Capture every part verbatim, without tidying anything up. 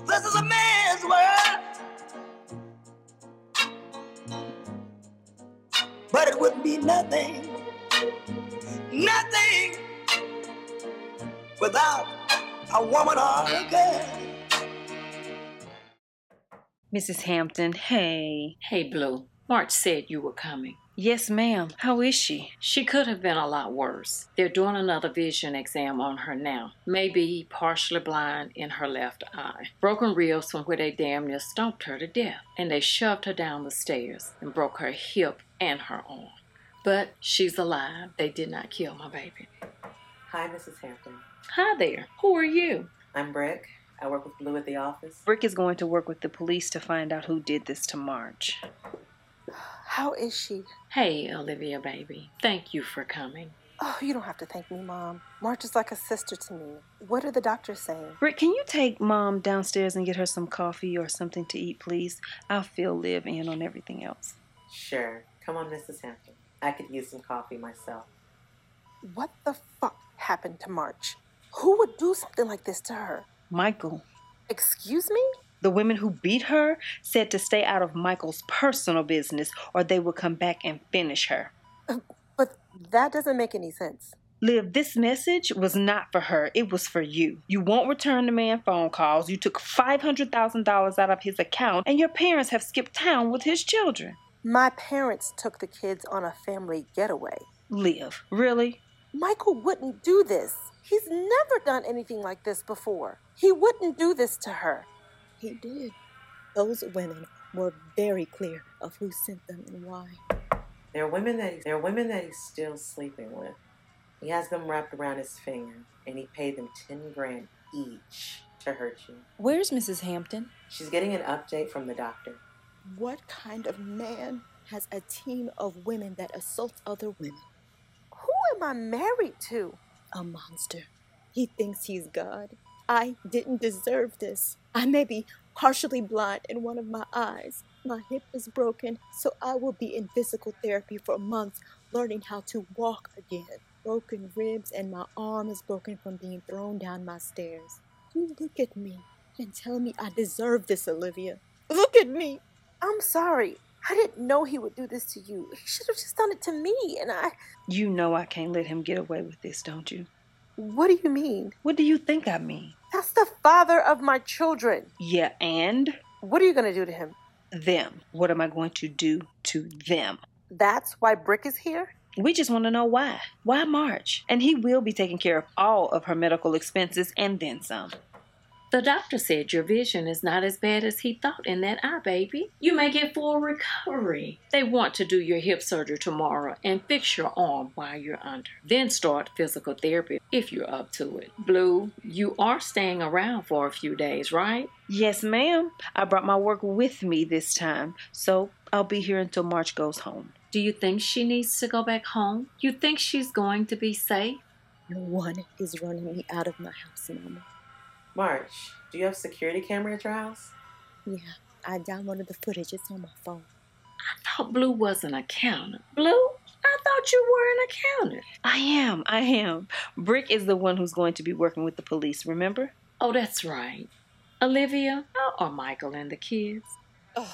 This is a man's world. But it wouldn't be nothing, nothing without a woman or a girl. Missus Hampton, hey. Hey, Blue. March said you were coming. Yes, ma'am. How is she? She could have been a lot worse. They're doing another vision exam on her now. Maybe partially blind in her left eye. Broken ribs from where they damn near stomped her to death. And they shoved her down the stairs and broke her hip and her arm. But she's alive. They did not kill my baby. Hi, Missus Hampton. Hi there. Who are you? I'm Brick. I work with Blue at the office. Brick is going to work with the police to find out who did this to March. How is she? Hey, Olivia, baby. Thank you for coming. Oh, you don't have to thank me, Mom. March is like a sister to me. What are the doctors saying? Brick, can you take Mom downstairs and get her some coffee or something to eat, please? I'll fill Liv in on everything else. Sure. Come on, Missus Hampton. I could use some coffee myself. What the fuck happened to March? Who would do something like this to her? Michael. Excuse me? The women who beat her said to stay out of Michael's personal business or they would come back and finish her. Uh, but that doesn't make any sense. Liv, this message was not for her. It was for you. You won't return the man phone calls. You took five hundred thousand dollars out of his account, and your parents have skipped town with his children. My parents took the kids on a family getaway. Liv, really? Michael wouldn't do this. He's never done anything like this before. He wouldn't do this to her. He did. Those women were very clear of who sent them and why. There are women that he, there are women that he's still sleeping with. He has them wrapped around his finger, and he paid them ten grand each to hurt you. Where's Missus Hampton? She's getting an update from the doctor. What kind of man has a team of women that assault other women? Who am I married to? A monster. He thinks he's God. I didn't deserve this. I may be partially blind in one of my eyes. My hip is broken, so I will be in physical therapy for months, learning how to walk again. Broken ribs, and my arm is broken from being thrown down my stairs. You look at me and tell me I deserve this, Olivia. Look at me. I'm sorry. I didn't know he would do this to you. He should have just done it to me, and I... You know I can't let him get away with this, don't you? What do you mean? What do you think I mean? That's the father of my children. Yeah, and? What are you going to do to him? Them. What am I going to do to them? That's why Brick is here? We just want to know why. Why March? And he will be taking care of all of her medical expenses and then some. The doctor said your vision is not as bad as he thought in that eye, baby. You may get full recovery. They want to do your hip surgery tomorrow and fix your arm while you're under. Then start physical therapy if you're up to it. Blue, you are staying around for a few days, right? Yes, ma'am. I brought my work with me this time, so I'll be here until March goes home. Do you think she needs to go back home? You think she's going to be safe? No one is running me out of my house, Mama. March, do you have security camera at your house? Yeah, I downloaded the footage. It's on my phone. I thought Blue was an accountant. Blue, I thought you were an accountant. I am, I am. Brick is the one who's going to be working with the police, remember? Oh, that's right. Olivia, how are Michael and the kids? Oh.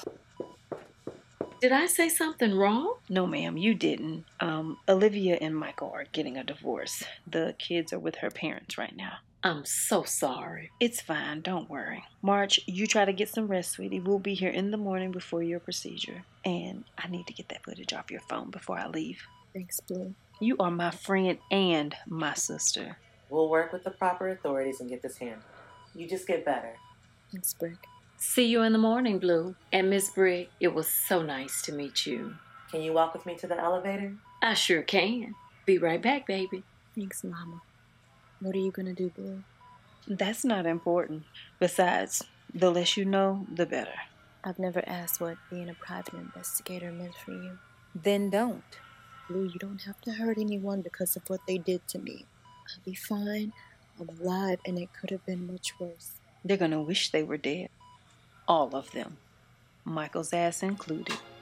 Did I say something wrong? No, ma'am, you didn't. Um, Olivia and Michael are getting a divorce. The kids are with her parents right now. I'm so sorry. It's fine, don't worry. March, you try to get some rest, sweetie. We'll be here in the morning before your procedure. And I need to get that footage off your phone before I leave. Thanks, Blue. You are my friend and my sister. We'll work with the proper authorities and get this handled. You just get better. Thanks, Brick. See you in the morning, Blue. And Miss Brick, it was so nice to meet you. Can you walk with me to the elevator? I sure can. Be right back, baby. Thanks, Mama. What are you going to do, Blue? That's not important. Besides, the less you know, the better. I've never asked what being a private investigator meant for you. Then don't. Blue, you don't have to hurt anyone because of what they did to me. I'll be fine. I'm alive, and it could have been much worse. They're going to wish they were dead. All of them. Michael's ass included.